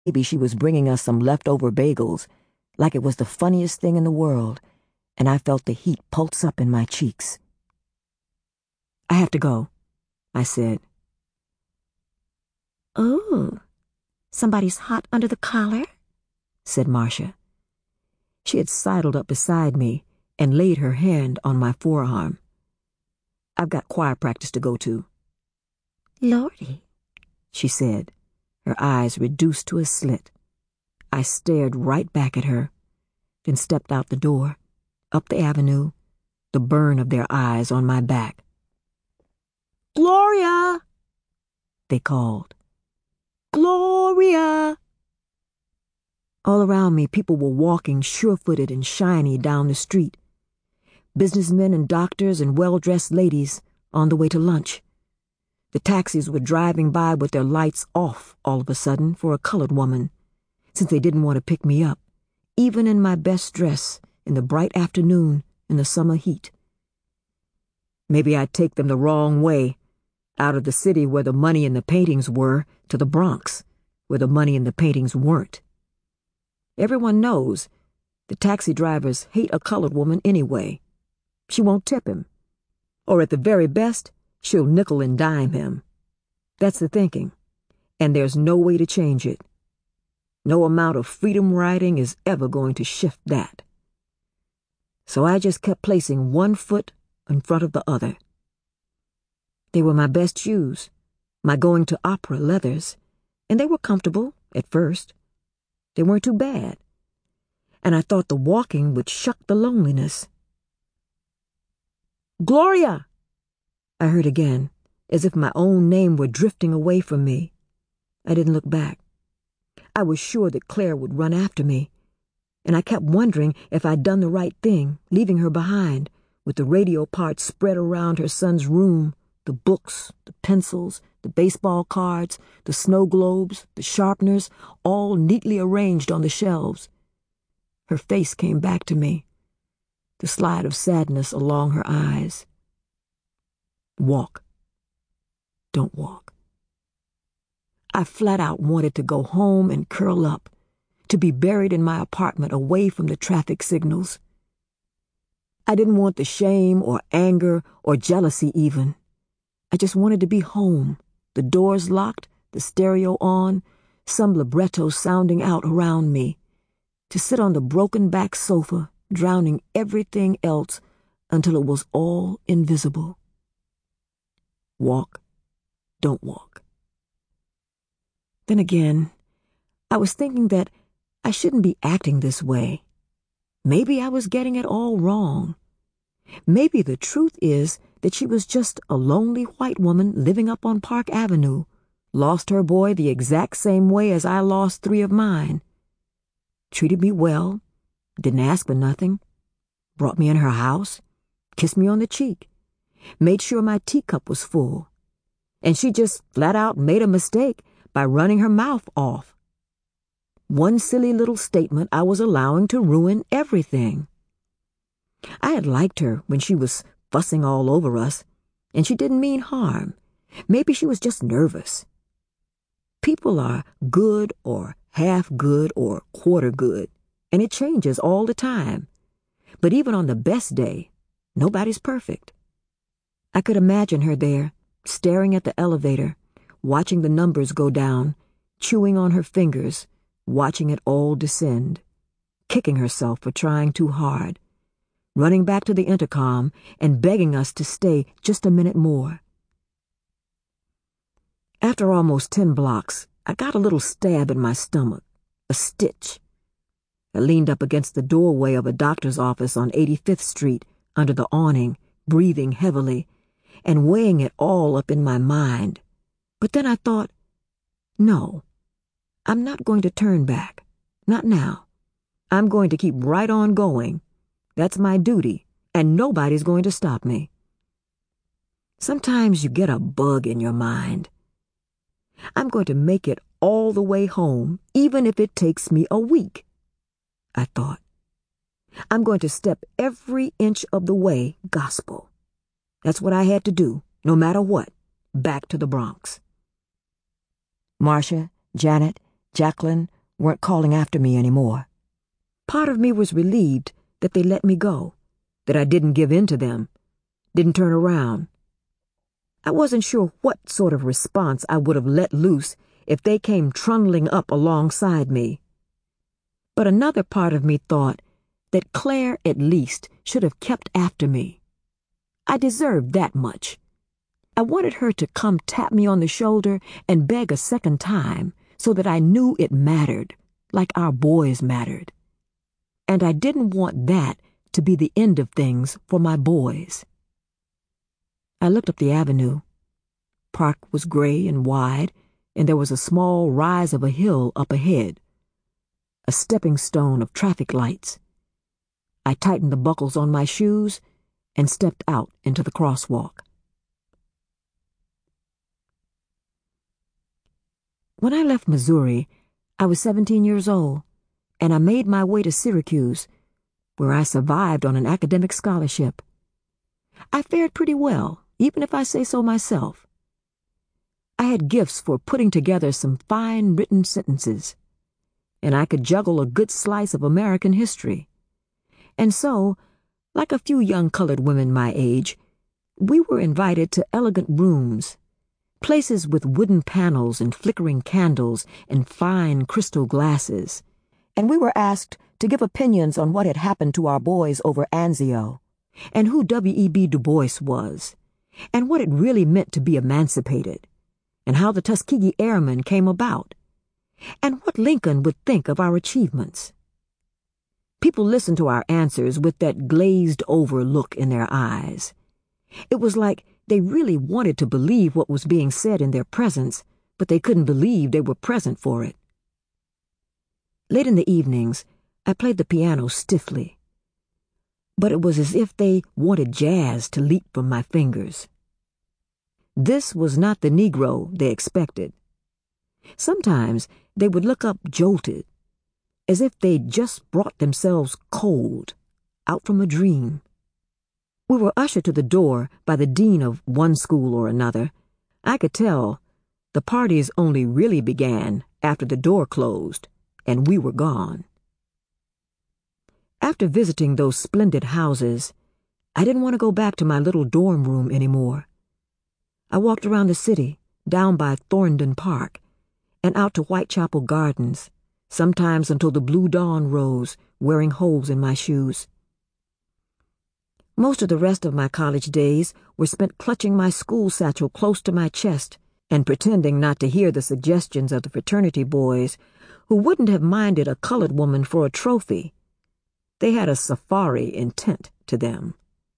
Maybe she was bringing us some leftover bagels, like it was the funniest thing in the world, and I felt the heat pulse up in my cheeks. "I have to go," I said. "Oh, somebody's hot under the collar?" said Marcia. She had sidled up beside me and laid her hand on my forearm. "I've got choir practice to go to." "Lordy," she said, her eyes reduced to a slit. I stared right back at her, then stepped out the door, up the avenue, the burn of their eyes on my back. "Gloria!" they called. "Gloria!" All around me, people were walking sure-footed and shiny down the street. Businessmen and doctors and well-dressed ladies on the way to lunch. The taxis were driving by with their lights off all of a sudden for a colored woman, since they didn't want to pick me up, even in my best dress in the bright afternoon in the summer heat. Maybe I'd take them the wrong way, out of the city where the money and the paintings were, to the Bronx, where the money and the paintings weren't. Everyone knows the taxi drivers hate a colored woman anyway. She won't tip him. Or at the very best, she'll nickel and dime him. That's the thinking, and there's no way to change it. No amount of freedom riding is ever going to shift that. So I just kept placing one foot in front of the other. They were my best shoes, my going to opera leathers, and they were comfortable at first. They weren't too bad, and I thought the walking would shuck the loneliness. "Gloria!" I heard again, as if my own name were drifting away from me. I didn't look back. I was sure that Claire would run after me, and I kept wondering if I'd done the right thing, leaving her behind, with the radio parts spread around her son's room, the books, the pencils, the baseball cards, the snow globes, the sharpeners, all neatly arranged on the shelves. Her face came back to me, the slide of sadness along her eyes. Walk. Don't walk. I flat out wanted to go home and curl up, to be buried in my apartment away from the traffic signals. I didn't want the shame or anger or jealousy even. I just wanted to be home, the doors locked, the stereo on, some libretto sounding out around me, to sit on the broken back sofa, drowning everything else until it was all invisible. Walk, don't walk. Then again, I was thinking that I shouldn't be acting this way. Maybe I was getting it all wrong. Maybe the truth is that she was just a lonely white woman living up on Park Avenue, lost her boy the exact same way as I lost 3 of mine. Treated me well, didn't ask for nothing, brought me in her house, kissed me on the cheek, made sure my teacup was full, and she just flat out made a mistake by running her mouth off. One silly little statement I was allowing to ruin everything. I had liked her when she was fussing all over us, and she didn't mean harm. Maybe she was just nervous. People are good or half good or quarter good, and it changes all the time. But even on the best day, nobody's perfect. I could imagine her there, staring at the elevator, watching the numbers go down, chewing on her fingers, watching it all descend, kicking herself for trying too hard, running back to the intercom and begging us to stay just a minute more. After almost 10 blocks, I got a little stab in my stomach, a stitch. I leaned up against the doorway of a doctor's office on 85th Street under the awning, breathing heavily, and weighing it all up in my mind. But then I thought, no, I'm not going to turn back. Not now. I'm going to keep right on going. That's my duty, and nobody's going to stop me. Sometimes you get a bug in your mind. I'm going to make it all the way home, even if it takes me a week, I thought. I'm going to step every inch of the way gospel. That's what I had to do, no matter what, back to the Bronx. Marcia, Janet, Jacqueline weren't calling after me anymore. Part of me was relieved that they let me go, that I didn't give in to them, didn't turn around. I wasn't sure what sort of response I would have let loose if they came trundling up alongside me. But another part of me thought that Claire at least should have kept after me. I deserved that much. I wanted her to come tap me on the shoulder and beg a second time so that I knew it mattered, like our boys mattered. And I didn't want that to be the end of things for my boys. I looked up the avenue. Park was gray and wide, and there was a small rise of a hill up ahead, a stepping stone of traffic lights. I tightened the buckles on my shoes and stepped out into the crosswalk. When I left Missouri, I was 17 years old, and I made my way to Syracuse, where I survived on an academic scholarship. I fared pretty well, even if I say so myself. I had gifts for putting together some fine written sentences, and I could juggle a good slice of American history. And so, like a few young colored women my age, we were invited to elegant rooms, places with wooden panels and flickering candles and fine crystal glasses, and we were asked to give opinions on what had happened to our boys over Anzio, and who W.E.B. Du Bois was, and what it really meant to be emancipated, and how the Tuskegee Airmen came about, and what Lincoln would think of our achievements. People listened to our answers with that glazed-over look in their eyes. It was like they really wanted to believe what was being said in their presence, but they couldn't believe they were present for it. Late in the evenings, I played the piano stiffly, but it was as if they wanted jazz to leap from my fingers. This was not the Negro they expected. Sometimes they would look up jolted, as if they'd just brought themselves cold, out from a dream. We were ushered to the door by the dean of one school or another. I could tell the parties only really began after the door closed, and we were gone. After visiting those splendid houses, I didn't want to go back to my little dorm room anymore. I walked around the city, down by Thorndon Park, and out to Whitechapel Gardens, sometimes until the blue dawn rose, wearing holes in my shoes. Most of the rest of my college days were spent clutching my school satchel close to my chest and pretending not to hear the suggestions of the fraternity boys, who wouldn't have minded a colored woman for a trophy. They had a safari intent to them.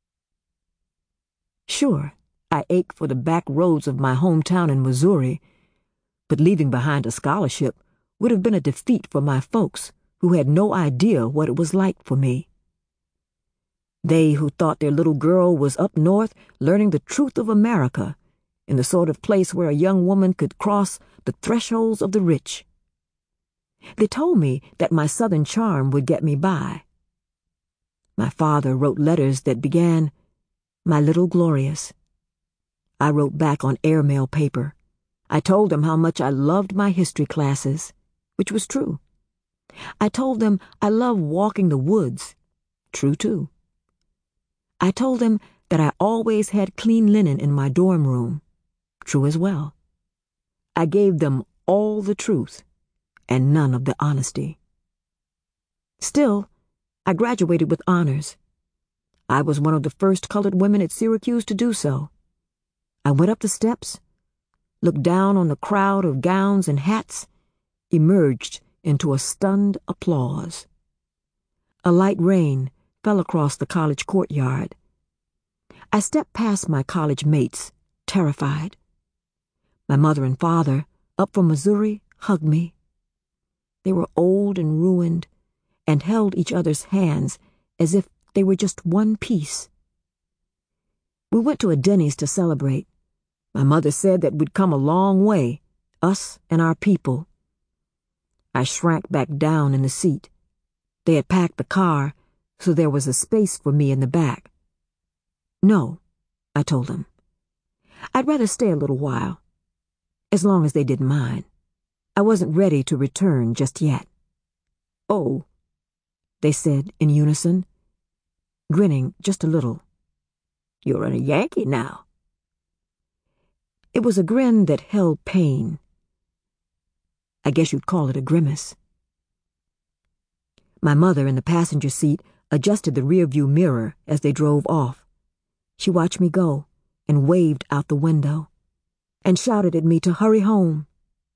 Sure, I ached for the back roads of my hometown in Missouri, but leaving behind a scholarship would have been a defeat for my folks, who had no idea what it was like for me. They who thought their little girl was up north learning the truth of America, in the sort of place where a young woman could cross the thresholds of the rich. They told me that my Southern charm would get me by. My father wrote letters that began, "My little Glorious." I wrote back on airmail paper. I told them how much I loved my history classes, which was true. I told them I loved walking the woods, true too. I told them that I always had clean linen in my dorm room, true as well. I gave them all the truth and none of the honesty. Still, I graduated with honors. I was one of the first colored women at Syracuse to do so. I went up the steps, looked down on the crowd of gowns and hats, emerged into a stunned applause. A light rain fell across the college courtyard. I stepped past my college mates, terrified. My mother and father, up from Missouri, hugged me. They were old and ruined, and held each other's hands as if they were just one piece. We went to a Denny's to celebrate. My mother said that we'd come a long way, us and our people. I shrank back down in the seat. They had packed the car, so there was a space for me in the back. "No," I told them. "I'd rather stay a little while, as long as they didn't mind." I wasn't ready to return just yet. "Oh," they said in unison, grinning just a little. "You're a Yankee now." It was a grin that held pain. I guess you'd call it a grimace. My mother in the passenger seat adjusted the rearview mirror as they drove off. She watched me go and waved out the window and shouted at me to hurry home.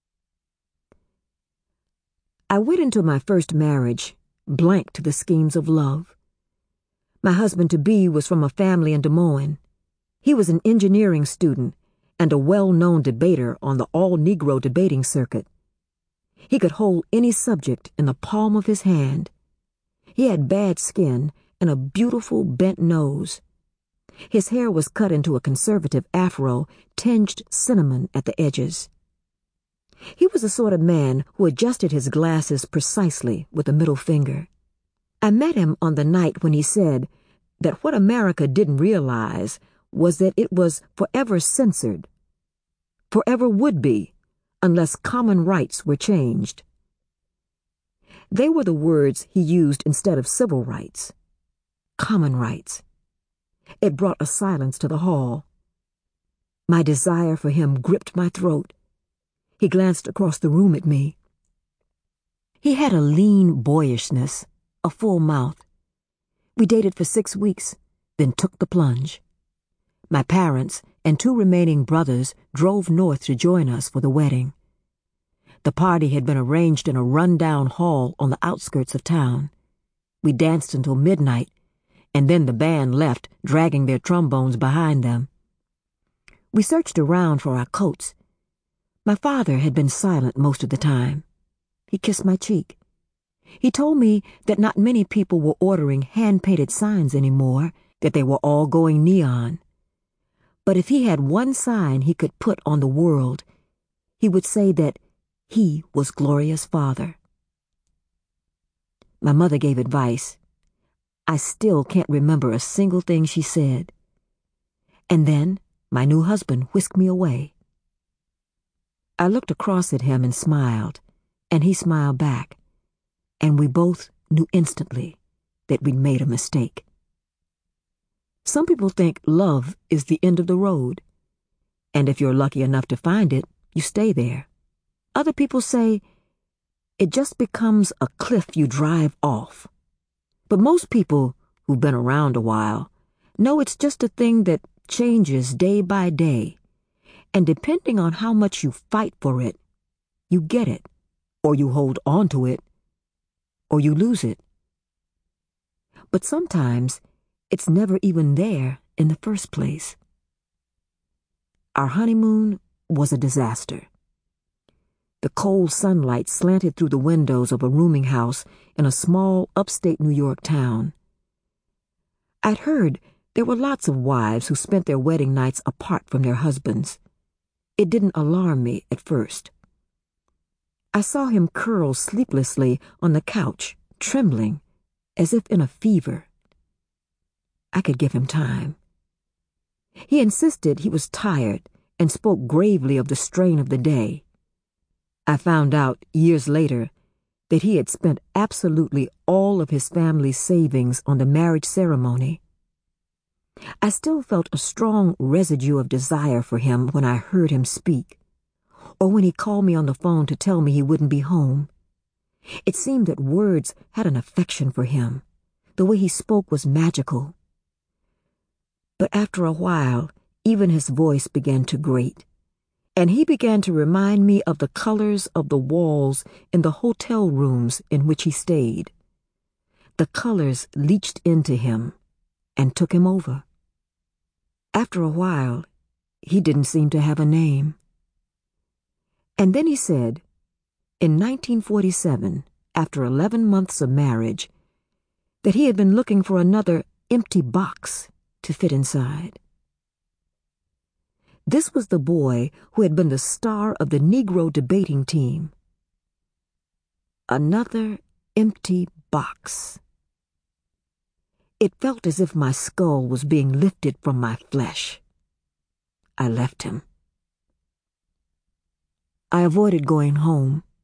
I went into my first marriage blank to the schemes of love. My husband-to-be was from a family in Des Moines. He was an engineering student and a well-known debater on the all-Negro debating circuit. He could hold any subject in the palm of his hand. He had bad skin and a beautiful bent nose. His hair was cut into a conservative afro, tinged cinnamon at the edges. He was the sort of man who adjusted his glasses precisely with the middle finger. I met him on the night when he said that what America didn't realize was that it was forever censored, forever would be, unless common rights were changed. They were the words he used instead of civil rights. Common rights. It brought a silence to the hall. My desire for him gripped my throat. He glanced across the room at me. He had a lean boyishness, a full mouth. We dated for 6 weeks, then took the plunge. My parents and 2 remaining brothers drove north to join us for the wedding. The party had been arranged in a run-down hall on the outskirts of town. We danced until midnight, and then the band left, dragging their trombones behind them. We searched around for our coats. My father had been silent most of the time. He kissed my cheek. He told me that not many people were ordering hand-painted signs anymore, that they were all going neon. But if he had one sign he could put on the world, he would say that he was Gloria's father. My mother gave advice. I still can't remember a single thing she said. And then my new husband whisked me away. I looked across at him and smiled, and he smiled back, and we both knew instantly that we'd made a mistake. Some people think love is the end of the road, and if you're lucky enough to find it, you stay there. Other people say it just becomes a cliff you drive off. But most people who've been around a while know it's just a thing that changes day by day, and depending on how much you fight for it, you get it, or you hold on to it, or you lose it. But sometimes it's never even there in the first place. Our honeymoon was a disaster. The cold sunlight slanted through the windows of a rooming house in a small upstate New York town. I'd heard there were lots of wives who spent their wedding nights apart from their husbands. It didn't alarm me at first. I saw him curl sleeplessly on the couch, trembling, as if in a fever. I could give him time. He insisted he was tired and spoke gravely of the strain of the day. I found out years later that he had spent absolutely all of his family's savings on the marriage ceremony. I still felt a strong residue of desire for him when I heard him speak, or when he called me on the phone to tell me he wouldn't be home. It seemed that words had an affection for him. The way he spoke was magical. But after a while, even his voice began to grate, and he began to remind me of the colors of the walls in the hotel rooms in which he stayed. The colors leached into him and took him over. After a while, he didn't seem to have a name. And then he said, in 1947, after 11 months of marriage, that he had been looking for another empty box to fit inside. This was the boy who had been the star of the Negro debating team. Another empty box. It felt as if my skull was being lifted from my flesh. I left him. I avoided going home.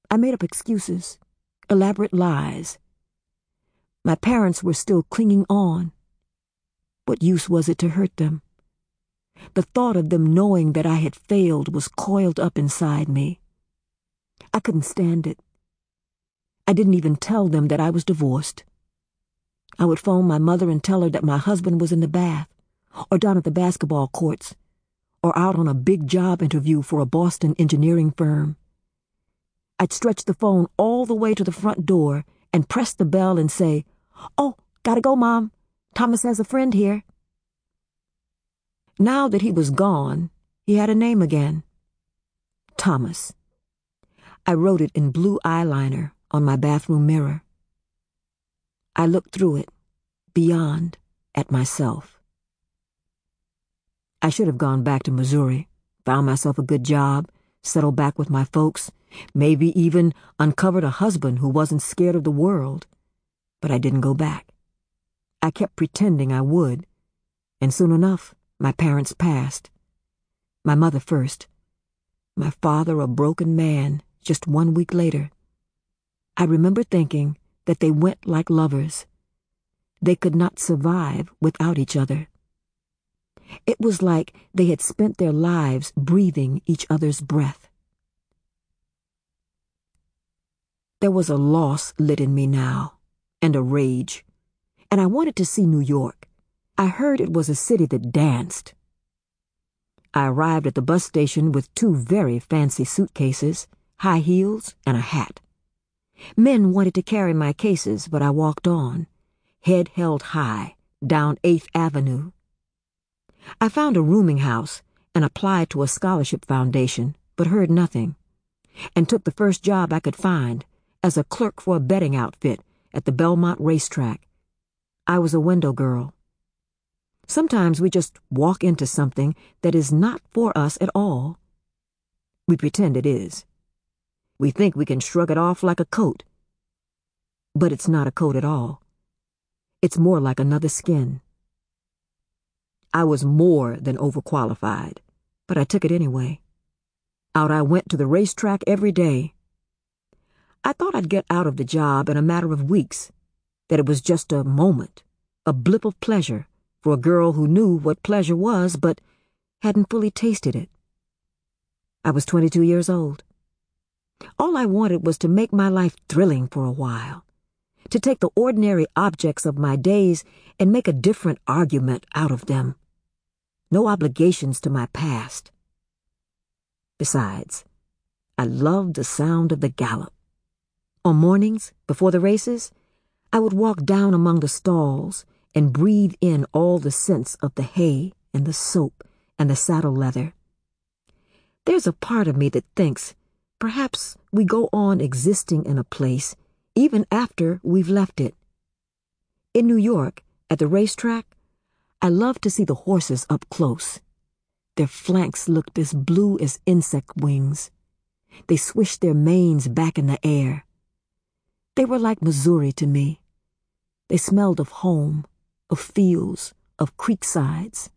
I made up excuses, elaborate lies. My parents were still clinging on. What use was it to hurt them? The thought of them knowing that I had failed was coiled up inside me. I couldn't stand it. I didn't even tell them that I was divorced. I would phone my mother and tell her that my husband was in the bath, or down at the basketball courts, or out on a big job interview for a Boston engineering firm. I'd stretch the phone all the way to the front door and press the bell and say, "Oh, gotta go, Mom. Thomas has a friend here." Now that he was gone, he had a name again. Thomas. I wrote it in blue eyeliner on my bathroom mirror. I looked through it, beyond, at myself. I should have gone back to Missouri, found myself a good job, settled back with my folks, maybe even uncovered a husband who wasn't scared of the world. But I didn't go back. I kept pretending I would, and soon enough, my parents passed. My mother first. My father a broken man just 1 week later. I remember thinking that they went like lovers. They could not survive without each other. It was like they had spent their lives breathing each other's breath. There was a loss lit in me now, and a rage, and I wanted to see New York. I heard it was a city that danced. I arrived at the bus station with 2 very fancy suitcases, high heels, and a hat. Men wanted to carry my cases, but I walked on, head held high, down 8th Avenue. I found a rooming house and applied to a scholarship foundation, but heard nothing, and took the first job I could find as a clerk for a betting outfit at the Belmont racetrack. I was a window girl. Sometimes we just walk into something that is not for us at all. We pretend it is. We think we can shrug it off like a coat. But it's not a coat at all. It's more like another skin. I was more than overqualified, but I took it anyway. Out I went to the racetrack every day. I thought I'd get out of the job in a matter of weeks, that it was just a moment, a blip of pleasure, for a girl who knew what pleasure was but hadn't fully tasted it. I was 22 years old. All I wanted was to make my life thrilling for a while, to take the ordinary objects of my days and make a different argument out of them. No obligations to my past. Besides, I loved the sound of the gallop. On mornings, before the races, I would walk down among the stalls and breathe in all the scents of the hay and the soap and the saddle leather. There's a part of me that thinks perhaps we go on existing in a place even after we've left it. In New York, at the racetrack, I loved to see the horses up close. Their flanks looked as blue as insect wings. They swished their manes back in the air. They were like Missouri to me. They smelled of home, of fields, of creeksides.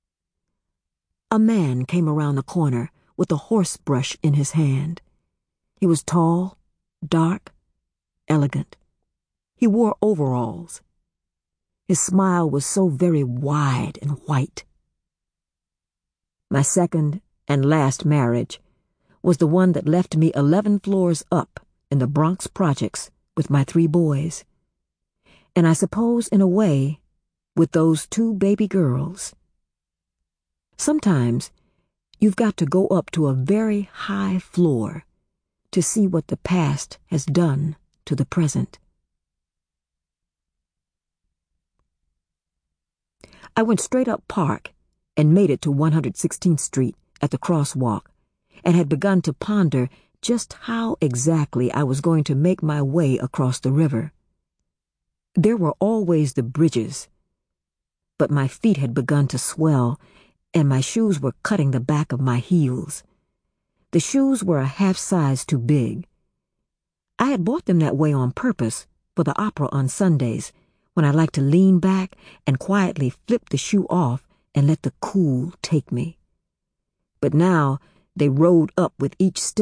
A man came around the corner with a horse brush in his hand. He was tall, dark, elegant. He wore overalls. His smile was so very wide and white. My second and last marriage was the one that left me 11 floors up in the Bronx projects with my 3 boys. And I suppose, in a way, with those 2 baby girls. Sometimes you've got to go up to a very high floor to see what the past has done to the present. I went straight up Park and made it to 116th Street at the crosswalk, and had begun to ponder just how exactly I was going to make my way across the river. There were always the bridges, but my feet had begun to swell, and my shoes were cutting the back of my heels. The shoes were a half size too big. I had bought them that way on purpose for the opera on Sundays, when I liked to lean back and quietly flip the shoe off and let the cool take me. But now they rode up with each step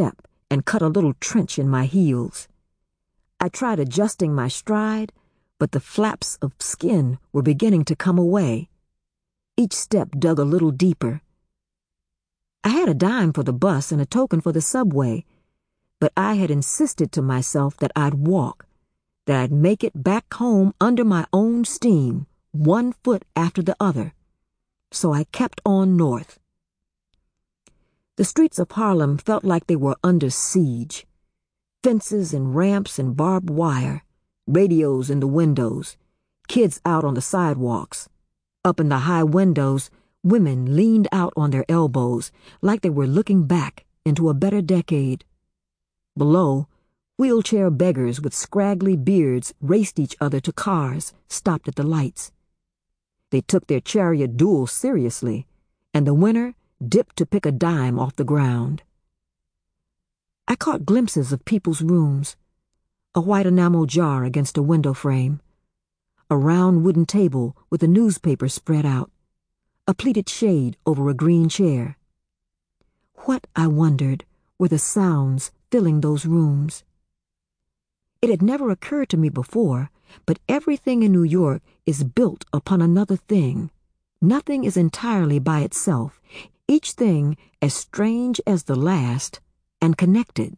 and cut a little trench in my heels. I tried adjusting my stride, but the flaps of skin were beginning to come away. Each step dug a little deeper. I had a dime for the bus and a token for the subway, but I had insisted to myself that I'd walk, that I'd make it back home under my own steam, one foot after the other. So I kept on north. The streets of Harlem felt like they were under siege. Fences and ramps and barbed wire, radios in the windows, kids out on the sidewalks. Up in the high windows, women leaned out on their elbows like they were looking back into a better decade. Below, wheelchair beggars with scraggly beards raced each other to cars stopped at the lights. They took their chariot duel seriously, and the winner dipped to pick a dime off the ground. I caught glimpses of people's rooms, a white enamel jar against a window frame, a round wooden table with a newspaper spread out, a pleated shade over a green chair. What, I wondered, were the sounds filling those rooms? It had never occurred to me before, but everything in New York is built upon another thing. Nothing is entirely by itself, each thing as strange as the last and connected.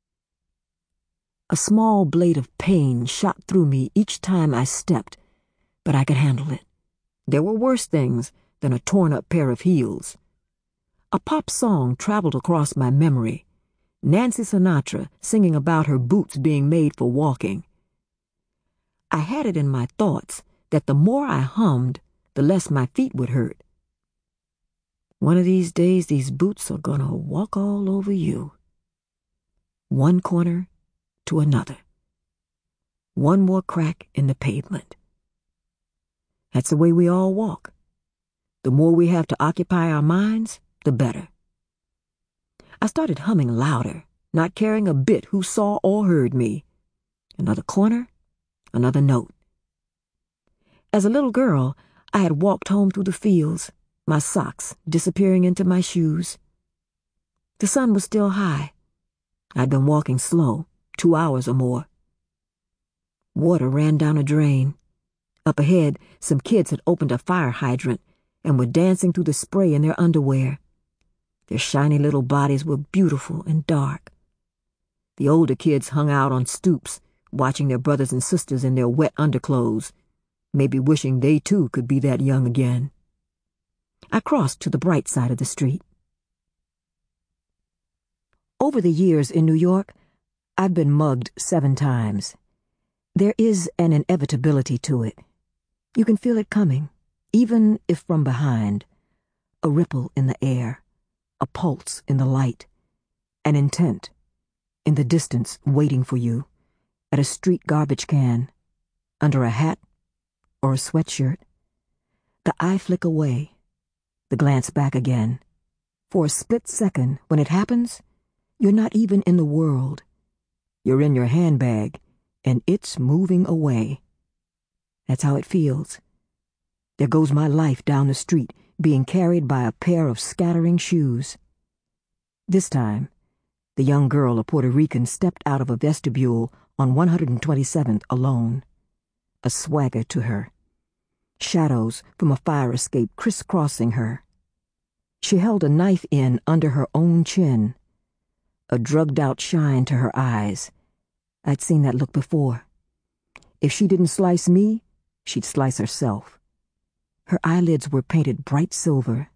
A small blade of pain shot through me each time I stepped, but I could handle it. There were worse things than a torn-up pair of heels. A pop song traveled across my memory, Nancy Sinatra singing about her boots being made for walking. I had it in my thoughts that the more I hummed, the less my feet would hurt. One of these days, these boots are gonna walk all over you. One corner to another. One more crack in the pavement. That's the way we all walk. The more we have to occupy our minds, the better. I started humming louder, not caring a bit who saw or heard me. Another corner, another note. As a little girl, I had walked home through the fields, my socks disappearing into my shoes. The sun was still high. I'd been walking slow, 2 hours or more. Water ran down a drain. Up ahead, some kids had opened a fire hydrant and were dancing through the spray in their underwear. Their shiny little bodies were beautiful and dark. The older kids hung out on stoops, watching their brothers and sisters in their wet underclothes, maybe wishing they too could be that young again. I crossed to the bright side of the street. Over the years in New York, I've been mugged 7 times. There is an inevitability to it. You can feel it coming, even if from behind. A ripple in the air, a pulse in the light, an intent in the distance waiting for you, at a street garbage can, under a hat or a sweatshirt. The eye flick away, the glance back again. For a split second, when it happens, you're not even in the world. You're in your handbag, and it's moving away. That's how it feels. There goes my life down the street, being carried by a pair of scattering shoes. This time, the young girl, a Puerto Rican, stepped out of a vestibule on 127th alone. A swagger to her. Shadows from a fire escape crisscrossing her. She held a knife in under her own chin. A drugged-out shine to her eyes. I'd seen that look before. If she didn't slice me, she'd slice herself. Her eyelids were painted bright silver.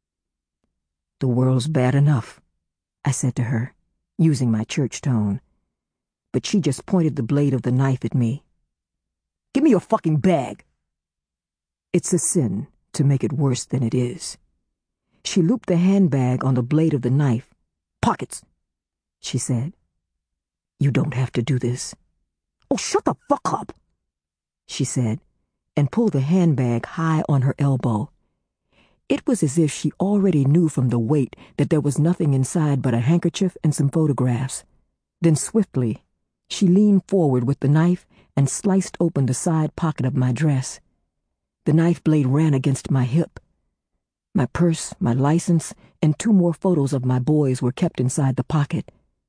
"The world's bad enough," I said to her, using my church tone. But she just pointed the blade of the knife at me. "Give me your fucking bag!" It's a sin to make it worse than it is. She looped the handbag on the blade of the knife. "Pockets," she said. "You don't have to do this." "Oh, shut the fuck up," she said, and pulled the handbag high on her elbow. It was as if she already knew from the weight that there was nothing inside but a handkerchief and some photographs. Then swiftly, she leaned forward with the knife and sliced open the side pocket of my dress. The knife blade ran against my hip. My purse, my license, and 2 more photos of my boys were kept inside the pocket.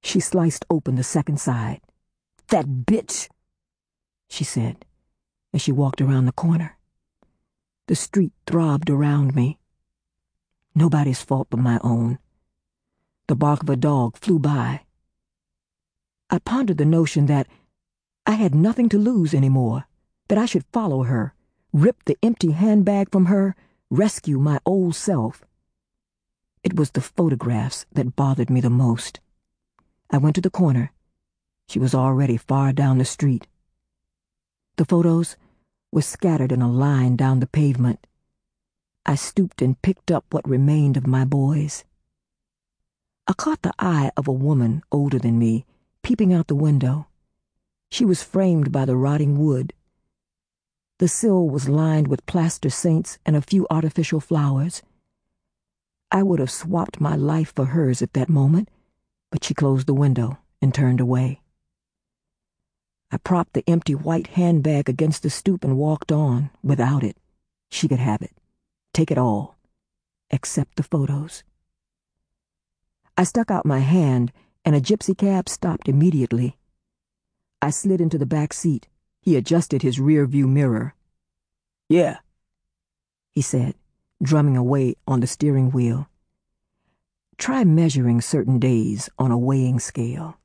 She sliced open the second side. "That bitch," she said, as she walked around the corner. The street throbbed around me. Nobody's fault but my own. The bark of a dog flew by. I pondered the notion that I had nothing to lose anymore, that I should follow her, rip the empty handbag from her, rescue my old self. It was the photographs that bothered me the most. I went to the corner. She was already far down the street. The photos were scattered in a line down the pavement. I stooped and picked up what remained of my boys. I caught the eye of a woman older than me, peeping out the window. She was framed by the rotting wood. The sill was lined with plaster saints and a few artificial flowers. I would have swapped my life for hers at that moment, but she closed the window and turned away. I propped the empty white handbag against the stoop and walked on without it. She could have it. Take it all. Except the photos. I stuck out my hand, and a gypsy cab stopped immediately. I slid into the back seat. He adjusted his rear-view mirror. "Yeah," he said, drumming away on the steering wheel. Try measuring certain days on a weighing scale.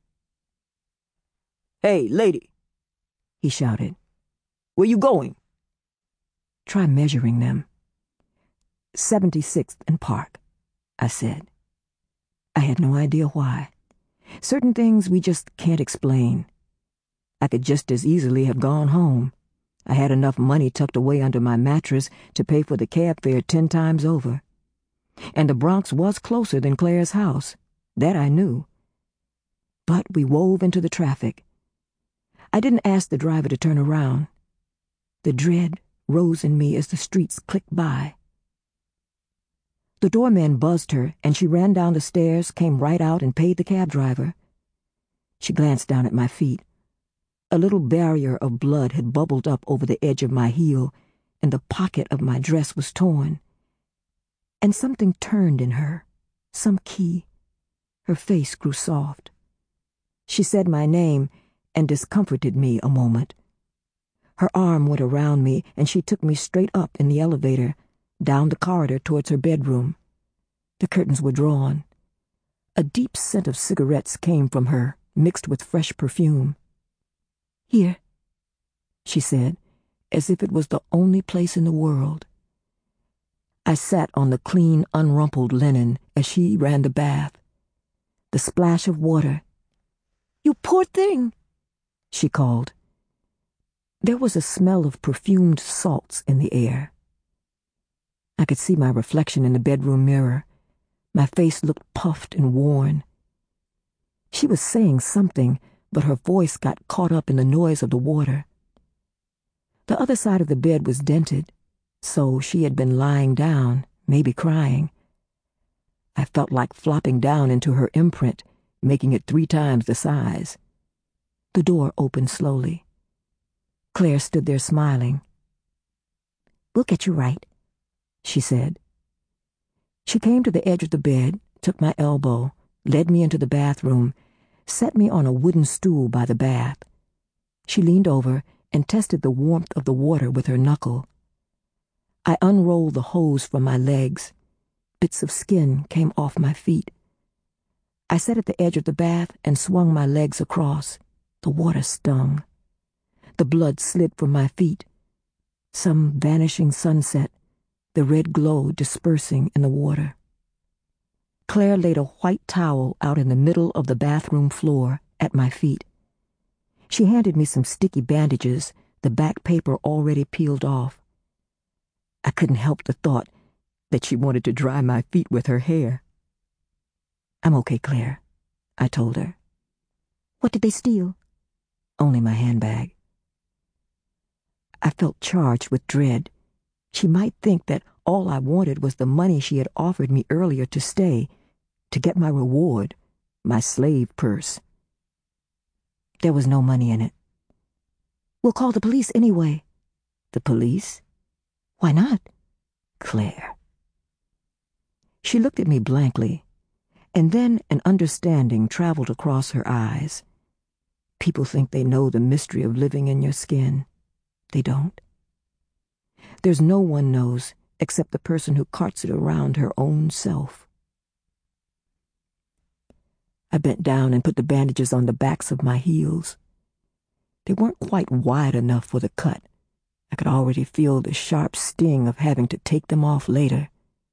"Hey, lady," he shouted. "Where you going?" Try measuring them. 76th and Park, I said. I had no idea why. Certain things we just can't explain. I could just as easily have gone home. I had enough money tucked away under my mattress to pay for the cab fare 10 times over. And the Bronx was closer than Claire's house. That I knew. But we wove into the traffic. I didn't ask the driver to turn around. The dread rose in me as the streets clicked by. The doorman buzzed her, and she ran down the stairs, came right out, and paid the cab driver. She glanced down at my feet. A little barrier of blood had bubbled up over the edge of my heel, and the pocket of my dress was torn. And something turned in her, some key. Her face grew soft. She said my name and discomforted me a moment. Her arm went around me, and she took me straight up in the elevator, down the corridor towards her bedroom. The curtains were drawn. A deep scent of cigarettes came from her, mixed with fresh perfume. "Here," she said, as if it was the only place in the world. I sat on the clean, unrumpled linen as she ran the bath. The splash of water. "You poor thing," she called. There was a smell of perfumed salts in the air. I could see my reflection in the bedroom mirror. My face looked puffed and worn. She was saying something, but her voice got caught up in the noise of the water. The other side of the bed was dented, so she had been lying down, maybe crying. I felt like flopping down into her imprint, making it 3 times the size. The door opened slowly. Claire stood there smiling. "We'll get you right," she said. She came to the edge of the bed, took my elbow, led me into the bathroom, set me on a wooden stool by the bath. She leaned over and tested the warmth of the water with her knuckle. I unrolled the hose from my legs. Bits of skin came off my feet. I sat at the edge of the bath and swung my legs across. The water stung. The blood slid from my feet. Some vanishing sunset, the red glow dispersing in the water. Claire laid a white towel out in the middle of the bathroom floor at my feet. She handed me some sticky bandages, the back paper already peeled off. I couldn't help the thought that she wanted to dry my feet with her hair. "I'm okay, Claire," I told her. "What did they steal?" "Only my handbag." I felt charged with dread. She might think that all I wanted was the money she had offered me earlier to stay, to get my reward, my slave purse. There was no money in it. "We'll call the police anyway." "The police?" "Why not?" "Claire." She looked at me blankly, And then an understanding traveled across her eyes. People think they know the mystery of living in your skin. They don't. There's no one knows except the person who carts it around her own self. I bent down and put the bandages on the backs of my heels. They weren't quite wide enough for the cut. I could already feel the sharp sting of having to take them off later.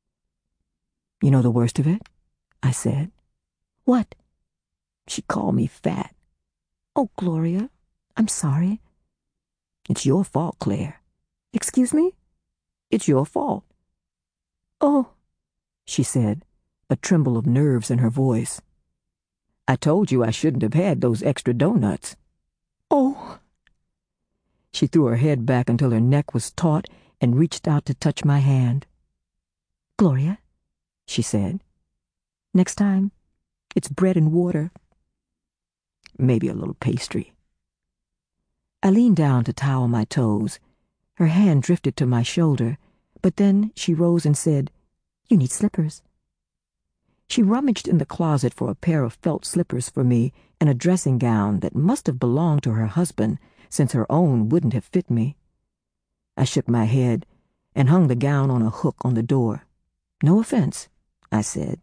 "You know the worst of it?" I said. "What?" She called me fat. "Oh, Gloria, I'm sorry." "It's your fault, Claire." "Excuse me?" "It's your fault." "Oh," she said, a tremble of nerves in her voice. "I told you I shouldn't have had those extra doughnuts." "Oh." She threw her head back until her neck was taut and reached out to touch my hand. "Gloria," she said, "next time, it's bread and water." "Maybe a little pastry." I leaned down to towel my toes. Her hand drifted to my shoulder, but then she rose and said, "You need slippers." She rummaged in the closet for a pair of felt slippers for me and a dressing gown that must have belonged to her husband, since her own wouldn't have fit me. I shook my head and hung the gown on a hook on the door. "No offense," I said.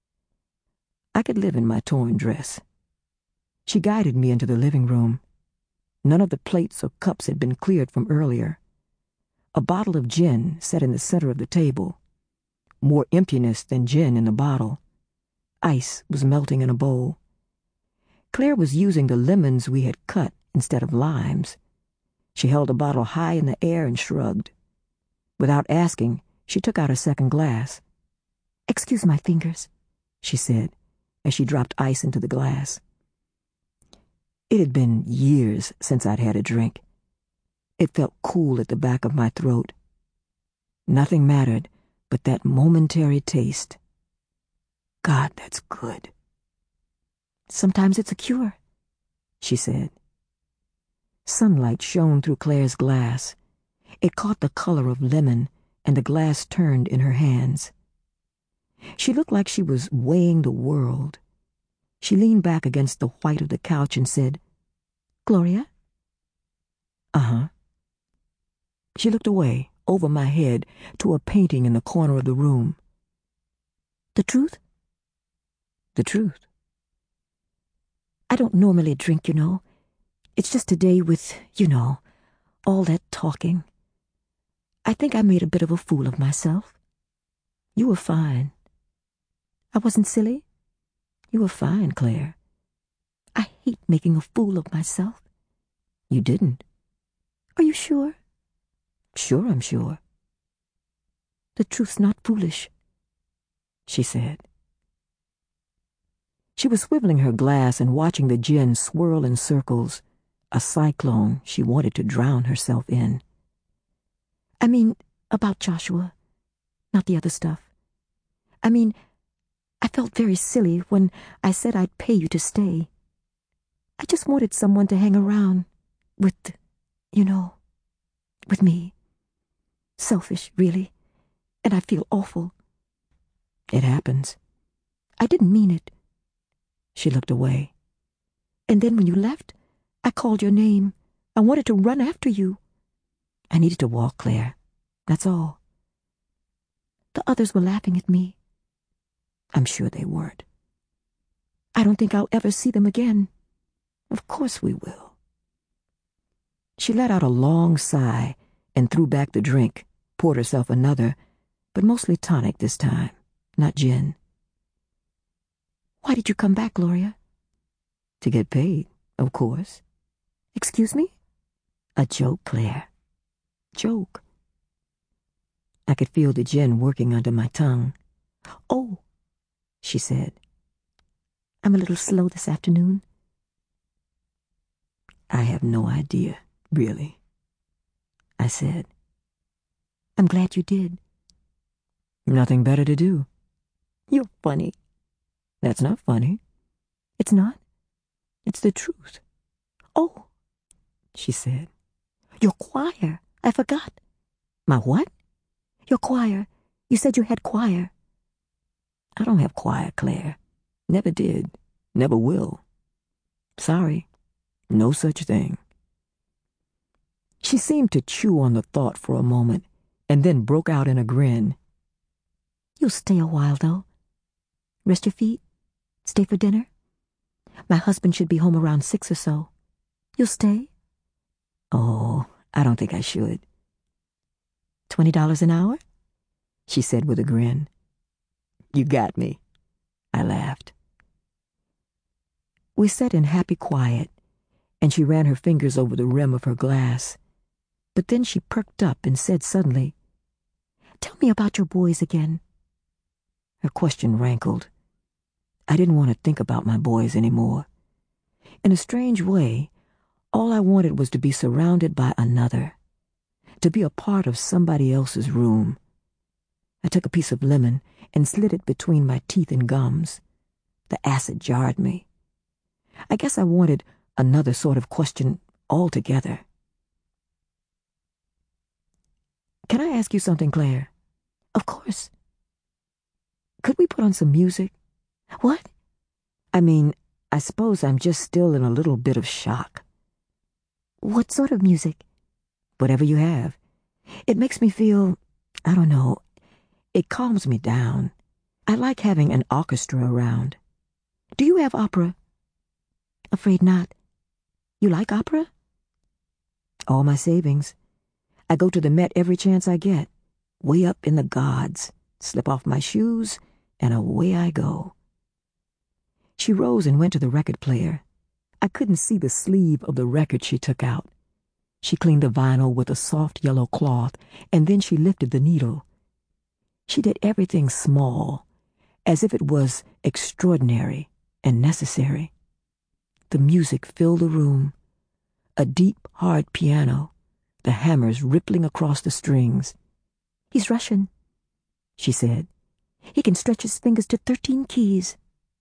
I could live in my torn dress. She guided me into the living room. None of the plates or cups had been cleared from earlier. A bottle of gin sat in the center of the table. More emptiness than gin in the bottle. Ice was melting in a bowl. Claire was using the lemons we had cut instead of limes. She held the bottle high in the air and shrugged. Without asking, she took out a second glass. "Excuse my fingers," she said, as she dropped ice into the glass. It had been years since I'd had a drink. It felt cool at the back of my throat. Nothing mattered but that momentary taste. God, that's good. "Sometimes it's a cure," she said. Sunlight shone through Claire's glass. It caught the color of lemon, and the glass turned in her hands. She looked like she was weighing the world. She leaned back against the white of the couch and said, "Gloria?" "Uh-huh." She looked away, over my head, to a painting in the corner of the room. "The truth?" "The truth." "I don't normally drink, you know. It's just today with, all that talking. I think I made a bit of a fool of myself." "You were fine." "I wasn't silly?" "You were fine, Claire." "I hate making a fool of myself." "You didn't." "Are you sure?" "Sure, I'm sure." "The truth's not foolish," she said. She was swiveling her glass and watching the gin swirl in circles, a cyclone she wanted to drown herself in. "I mean, about Joshua, not the other stuff. I mean, I felt very silly when I said I'd pay you to stay. I just wanted someone to hang around with, with me. Selfish, really, and I feel awful." "It happens." "I didn't mean it." She looked away. "And then when you left, I called your name. I wanted to run after you." "I needed to walk, Claire. That's all." "The others were laughing at me." "I'm sure they weren't." "I don't think I'll ever see them again." "Of course we will." She let out a long sigh and threw back the drink, poured herself another, but mostly tonic this time, not gin. "Why did you come back, Gloria?" "To get paid, of course." "Excuse me?" "A joke, Claire. Joke." I could feel the gin working under my tongue. "Oh," she said. "I'm a little slow this afternoon." "I have no idea, really," I said. "I'm glad you did." "Nothing better to do." "You're funny." "That's not funny." "It's not?" "It's the truth." "Oh," she said. "Your choir. I forgot." "My what?" "Your choir. You said you had choir." "I don't have choir, Claire." Never did. Never will. Sorry. No such thing. She seemed to chew on the thought for a moment, and then broke out in a grin. You'll stay a while, though. Rest your feet. Stay for dinner. My husband should be home around 6 or so. You'll stay? Oh, I don't think I should. $20 an hour? She said with a grin. You got me. I laughed. We sat in happy quiet, and she ran her fingers over the rim of her glass. But then she perked up and said suddenly, Tell me about your boys again. Her question rankled. I didn't want to think about my boys anymore. In a strange way, all I wanted was to be surrounded by another, to be a part of somebody else's room. I took a piece of lemon and slid it between my teeth and gums. The acid jarred me. I guess I wanted another sort of question altogether. Can I ask you something, Claire? Of course. Could we put on some music? What? I mean, I suppose I'm just still in a little bit of shock. What sort of music? Whatever you have. It makes me feel, I don't know, it calms me down. I like having an orchestra around. Do you have opera? Afraid not. You like opera? All my savings. I go to the Met every chance I get. Way up in the gods. Slip off my shoes, and away I go. She rose and went to the record player. I couldn't see the sleeve of the record she took out. She cleaned the vinyl with a soft yellow cloth, and then she lifted the needle. She did everything small, as if it was extraordinary and necessary. The music filled the room. A deep, hard piano, the hammers rippling across the strings. He's Russian, she said. He can stretch his fingers to 13 keys.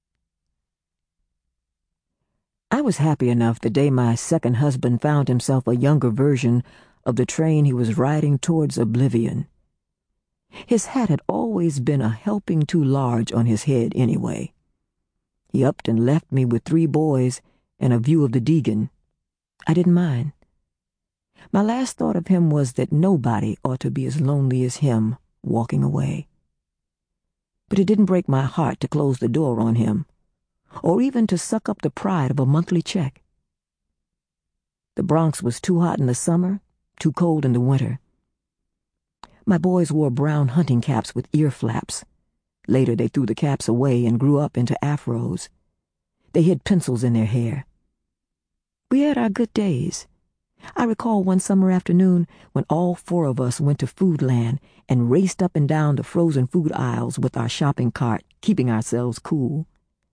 I was happy enough the day my second husband found himself a younger version of the train he was riding towards oblivion. His hat had always been a helping too large on his head anyway. He upped and left me with 3 boys and a view of the Deegan. I didn't mind. My last thought of him was that nobody ought to be as lonely as him walking away. But it didn't break my heart to close the door on him, or even to suck up the pride of a monthly check. The Bronx was too hot in the summer, too cold in the winter. My boys wore brown hunting caps with ear flaps. Later they threw the caps away and grew up into afros. They hid pencils in their hair. We had our good days. I recall one summer afternoon when all 4 of us went to Foodland and raced up and down the frozen food aisles with our shopping cart, keeping ourselves cool.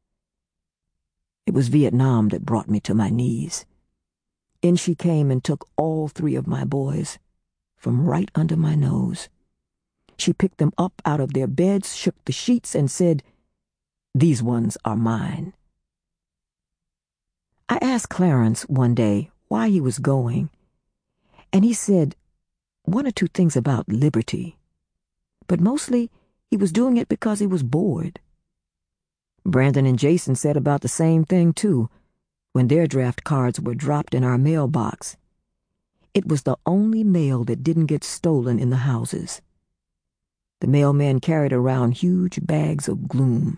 It was Vietnam that brought me to my knees. In she came and took all 3 of my boys, from right under my nose. She picked them up out of their beds, shook the sheets, and said, "These ones are mine." I asked Clarence one day why he was going, and he said 1 or 2 things about liberty, but mostly he was doing it because he was bored. Brandon and Jason said about the same thing, too, when their draft cards were dropped in our mailbox. It was the only mail that didn't get stolen in the houses. The mailman carried around huge bags of gloom.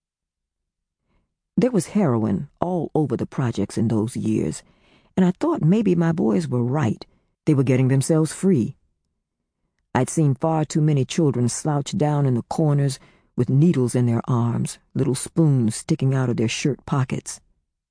There was heroin all over the projects in those years, and I thought maybe my boys were right. They were getting themselves free. I'd seen far too many children slouch down in the corners with needles in their arms, little spoons sticking out of their shirt pockets.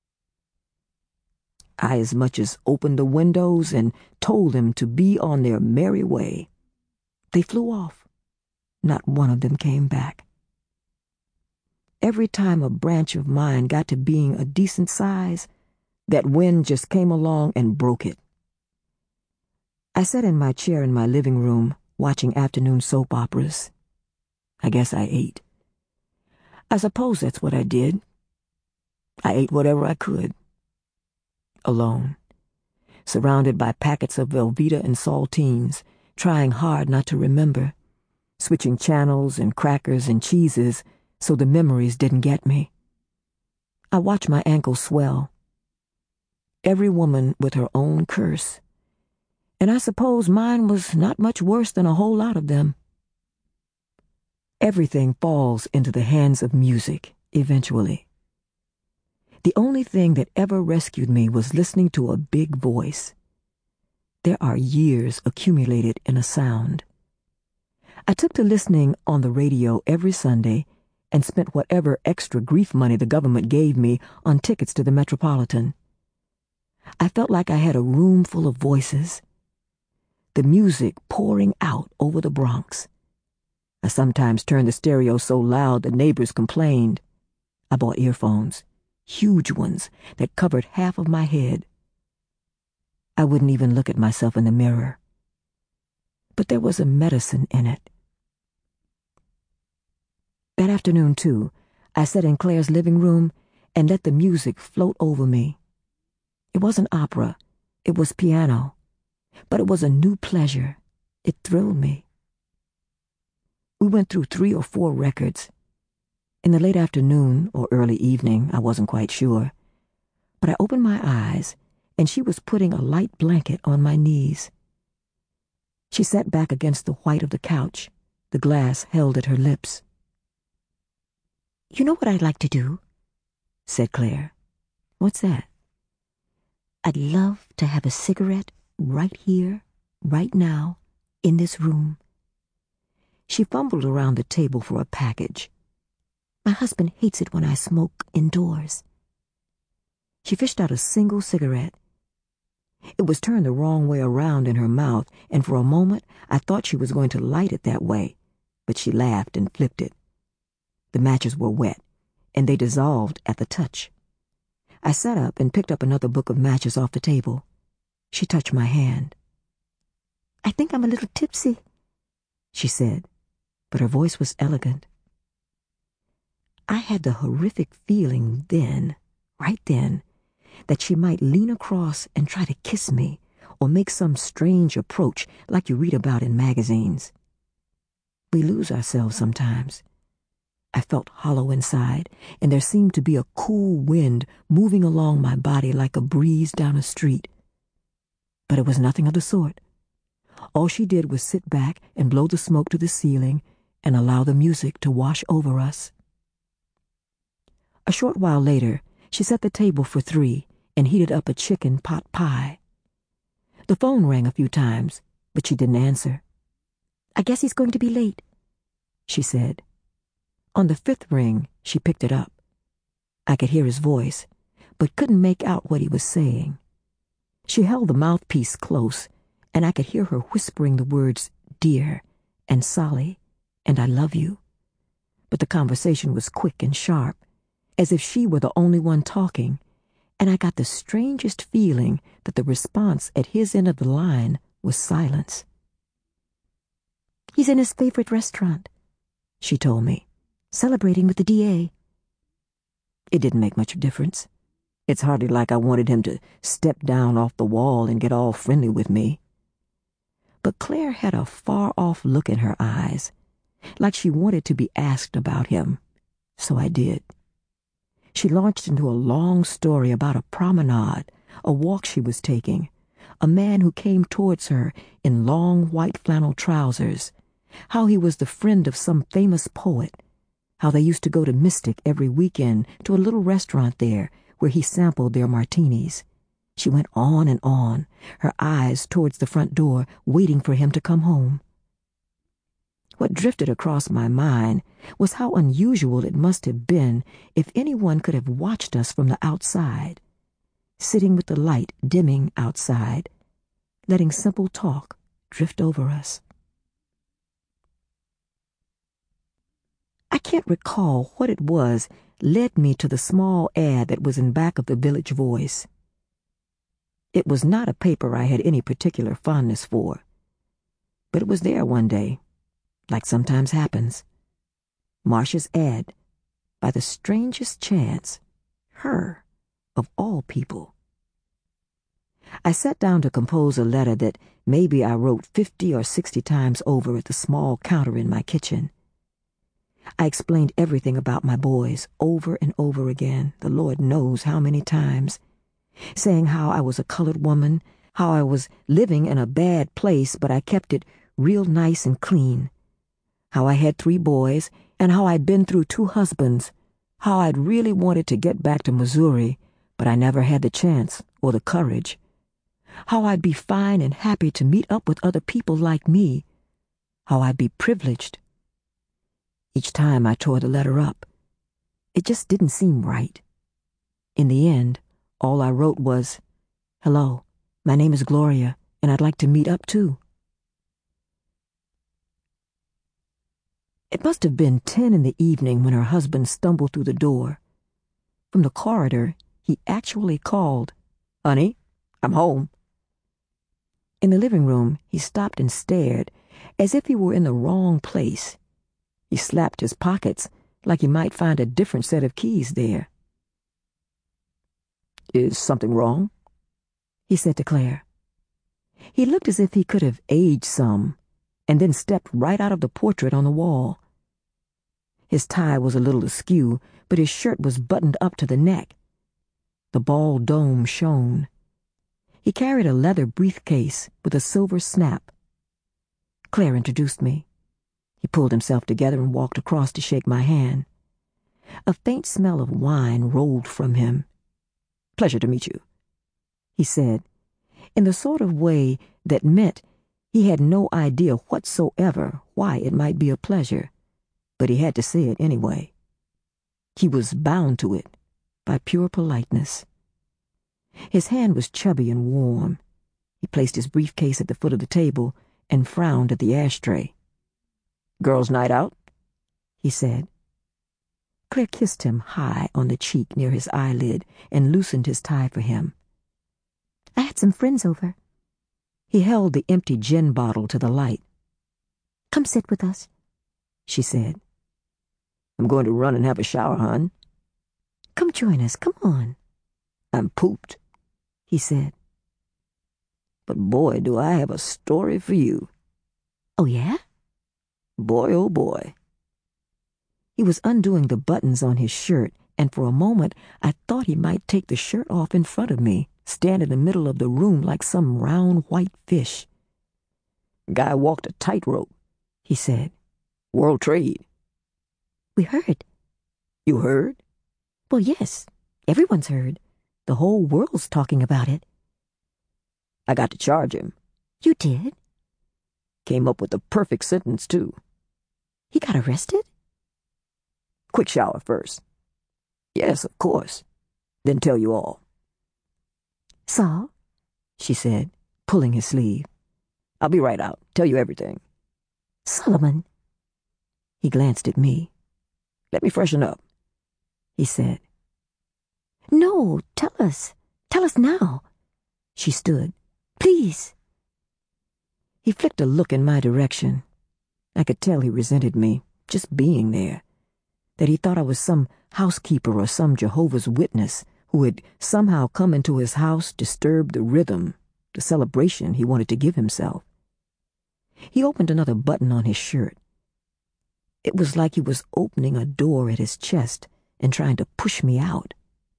I as much as opened the windows and told them to be on their merry way. They flew off. Not one of them came back. Every time a branch of mine got to being a decent size, that wind just came along and broke it. I sat in my chair in my living room, watching afternoon soap operas. I guess I ate. I suppose that's what I did. I ate whatever I could. Alone, surrounded by packets of Velveeta and saltines, trying hard not to remember, switching channels and crackers and cheeses so the memories didn't get me. I watched my ankles swell. Every woman with her own curse, and I suppose mine was not much worse than a whole lot of them. Everything falls into the hands of music, eventually. The only thing that ever rescued me was listening to a big voice. There are years accumulated in a sound. I took to listening on the radio every Sunday and spent whatever extra grief money the government gave me on tickets to the Metropolitan. I felt like I had a room full of voices, the music pouring out over the Bronx. I sometimes turned the stereo so loud the neighbors complained. I bought earphones, huge ones that covered half of my head. I wouldn't even look at myself in the mirror. But there was a medicine in it. That afternoon, too, I sat in Claire's living room and let the music float over me. It wasn't opera, it was piano, but it was a new pleasure. It thrilled me. We went through 3 or 4 records. In the late afternoon or early evening, I wasn't quite sure, but I opened my eyes and she was putting a light blanket on my knees. She sat back against the white of the couch, the glass held at her lips. "You know what I'd like to do?" said Claire. "What's that?" "I'd love to have a cigarette right here, right now, in this room." She fumbled around the table for a package. "My husband hates it when I smoke indoors." She fished out a single cigarette. It was turned the wrong way around in her mouth, and for a moment I thought she was going to light it that way, but she laughed and flipped it. The matches were wet, and they dissolved at the touch. I sat up and picked up another book of matches off the table. She touched my hand. "I think I'm a little tipsy," she said, but her voice was elegant. I had the horrific feeling then, right then, that she might lean across and try to kiss me or make some strange approach like you read about in magazines. We lose ourselves sometimes. I felt hollow inside, and there seemed to be a cool wind moving along my body like a breeze down a street. But it was nothing of the sort. All she did was sit back and blow the smoke to the ceiling and allow the music to wash over us. A short while later, she set the table for 3 and heated up a chicken pot pie. The phone rang a few times, but she didn't answer. "I guess he's going to be late," she said. On the 5th ring, she picked it up. I could hear his voice, but couldn't make out what he was saying. She held the mouthpiece close, and I could hear her whispering the words "dear" and "Solly" and "I love you." But the conversation was quick and sharp, as if she were the only one talking, and I got the strangest feeling that the response at his end of the line was silence. "He's in his favorite restaurant," she told me, "celebrating with the DA." It didn't make much difference. It's hardly like I wanted him to step down off the wall and get all friendly with me. But Claire had a far-off look in her eyes, like she wanted to be asked about him, so I did. She launched into a long story about a promenade, a walk she was taking, a man who came towards her in long white flannel trousers, how he was the friend of some famous poet, how they used to go to Mystic every weekend to a little restaurant there where he sampled their martinis. She went on and on, her eyes towards the front door, waiting for him to come home. What drifted across my mind was how unusual it must have been if anyone could have watched us from the outside, sitting with the light dimming outside, letting simple talk drift over us. I can't recall what it was led me to the small ad that was in back of the Village Voice. It was not a paper I had any particular fondness for, but it was there one day, like sometimes happens. Marcia's ad, by the strangest chance, her, of all people. I sat down to compose a letter that maybe I wrote 50 or 60 times over at the small counter in my kitchen. I explained everything about my boys over and over again, the Lord knows how many times, saying how I was a colored woman, how I was living in a bad place, but I kept it real nice and clean, how I had 3 boys, and how I'd been through 2 husbands, how I'd really wanted to get back to Missouri, but I never had the chance or the courage, how I'd be fine and happy to meet up with other people like me, how I'd be privileged. Each time I tore the letter up, it just didn't seem right. In the end, all I wrote was, "Hello, my name is Gloria, and I'd like to meet up too." It must have been 10 in the evening when her husband stumbled through the door. From the corridor, he actually called, "Honey, I'm home." In the living room, he stopped and stared, as if he were in the wrong place. He slapped his pockets like he might find a different set of keys there. "Is something wrong?" he said to Claire. He looked as if he could have aged some, and then stepped right out of the portrait on the wall. His tie was a little askew, but his shirt was buttoned up to the neck. The bald dome shone. He carried a leather briefcase with a silver snap. Claire introduced me. He pulled himself together and walked across to shake my hand. A faint smell of wine rolled from him. "Pleasure to meet you," he said, in the sort of way that meant he had no idea whatsoever why it might be a pleasure, but he had to say it anyway. He was bound to it by pure politeness. His hand was chubby and warm. He placed his briefcase at the foot of the table and frowned at the ashtray. "Girls' night out?" he said. Claire kissed him high on the cheek near his eyelid and loosened his tie for him. "I had some friends over." He held the empty gin bottle to the light. "Come sit with us," she said. "I'm going to run and have a shower, hon." "Come join us, come on." "I'm pooped," he said. "But boy, do I have a story for you." "Oh, yeah?" "Boy, oh boy." He was undoing the buttons on his shirt, and for a moment I thought he might take the shirt off in front of me, stand in the middle of the room like some round white fish. "Guy walked a tightrope," he said. "World trade." "We heard." "You heard?" "Well, yes. Everyone's heard. The whole world's talking about it." "I got to charge him." "You did?" "Came up with the perfect sentence, too." "He got arrested?" "Quick shower first." "Yes, of course. Then tell you all." "Saul?" she said, pulling his sleeve. "I'll be right out. Tell you everything." "Solomon." He glanced at me. "Let me freshen up," he said. "No, tell us. Tell us now." She stood. "Please." He flicked a look in my direction. I could tell he resented me, just being there, that he thought I was some housekeeper or some Jehovah's Witness who had somehow come into his house, disturbed the rhythm, the celebration he wanted to give himself. He opened another button on his shirt. It was like he was opening a door at his chest and trying to push me out.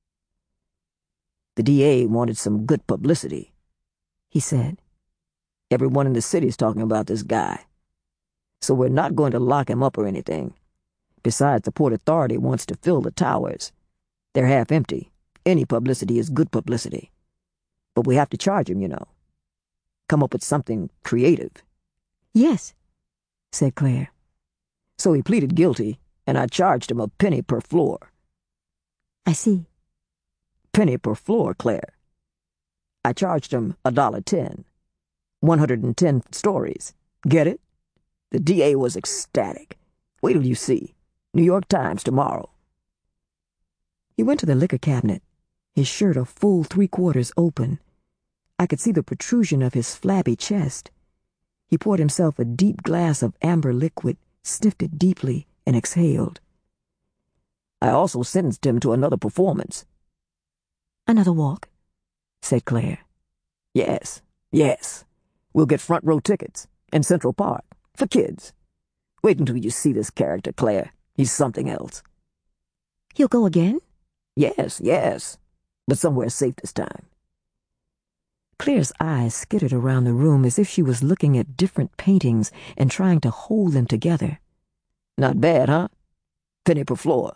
"The DA wanted some good publicity," he said. "Everyone in the city's talking about this guy. So we're not going to lock him up or anything. Besides, the Port Authority wants to fill the towers. They're half empty. Any publicity is good publicity. But we have to charge him, you know. Come up with something creative." "Yes," said Claire. "So he pleaded guilty, and I charged him a penny per floor." "I see." "Penny per floor, Claire. I charged him $1.10. 110 stories. Get it?" The DA was ecstatic. "Wait till you see. New York Times tomorrow." He went to the liquor cabinet, his shirt a full 3/4 open. I could see the protrusion of his flabby chest. He poured himself a deep glass of amber liquid, sniffed it deeply, and exhaled. "I also sentenced him to another performance." "Another walk?" said Claire. Yes. We'll get front row tickets in Central Park for kids. Wait until you see this character, Claire. He's something else. He'll go again? Yes, yes, but somewhere safe this time. Claire's eyes skittered around the room as if she was looking at different paintings and trying to hold them together. Not bad, huh? Penny per floor.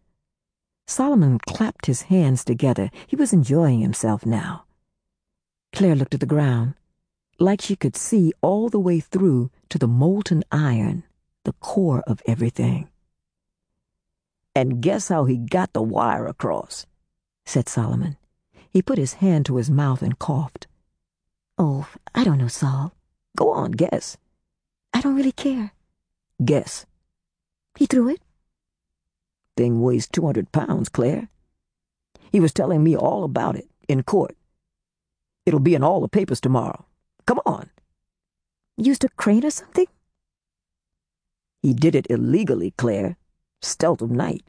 Solomon clapped his hands together. He was enjoying himself now. Claire looked at the ground, like she could see all the way through to the molten iron, the core of everything. And guess how he got the wire across, said Solomon. He put his hand to his mouth and coughed. Oh, I don't know, Sol. Go on, guess. I don't really care. Guess. He threw it? Thing weighs 200 pounds, Claire. He was telling me all about it in court. It'll be in all the papers tomorrow. Come on. Used a crane or something? He did it illegally, Claire. Stealth of night.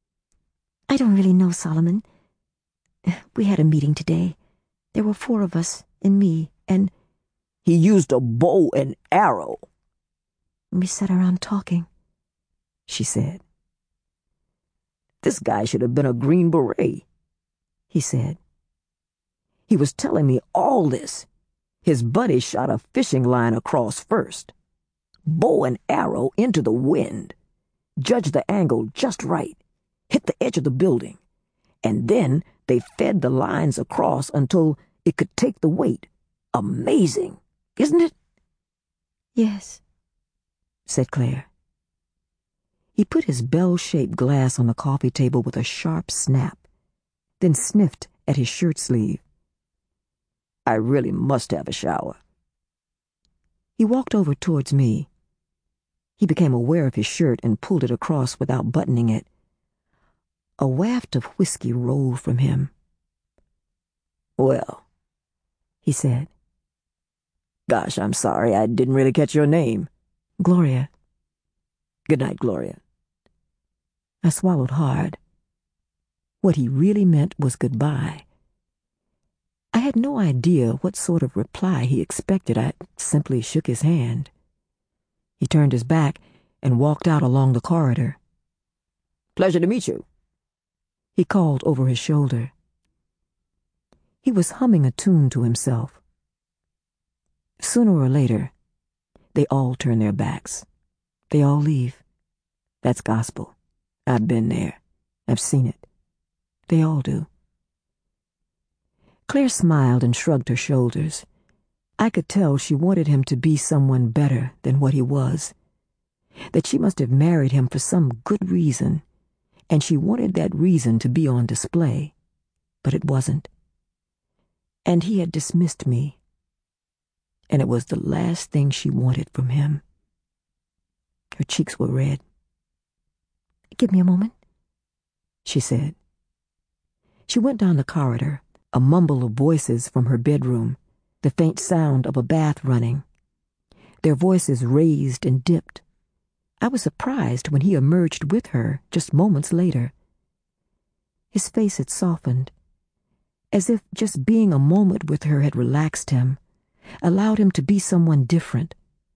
I don't really know, Solomon. We had a meeting today. There were 4 of us, and me, and... He used a bow and arrow. We sat around talking, she said. This guy should have been a Green Beret, he said. He was telling me all this. His buddy shot a fishing line across first. Bow and arrow into the wind. Judged the angle just right. Hit the edge of the building. And then they fed the lines across until it could take the weight. Amazing, isn't it? Yes, said Claire. He put his bell-shaped glass on the coffee table with a sharp snap, then sniffed at his shirt sleeve. I really must have a shower. He walked over towards me. He became aware of his shirt and pulled it across without buttoning it. A waft of whiskey rolled from him. Well, he said. Gosh, I'm sorry, I didn't really catch your name. Gloria. Good night, Gloria. I swallowed hard. What he really meant was goodbye. I had no idea what sort of reply he expected. I simply shook his hand. He turned his back and walked out along the corridor. Pleasure to meet you, he called over his shoulder. He was humming a tune to himself. Sooner or later, they all turn their backs. They all leave. That's gospel. I've been there. I've seen it. They all do. Claire smiled and shrugged her shoulders. I could tell she wanted him to be someone better than what he was, that she must have married him for some good reason, and she wanted that reason to be on display, but it wasn't. And he had dismissed me, and it was the last thing she wanted from him. Her cheeks were red. Give me a moment, she said. She went down the corridor, a mumble of voices from her bedroom, the faint sound of a bath running. Their voices raised and dipped. I was surprised when he emerged with her just moments later. His face had softened, as if just being a moment with her had relaxed him, allowed him to be someone different.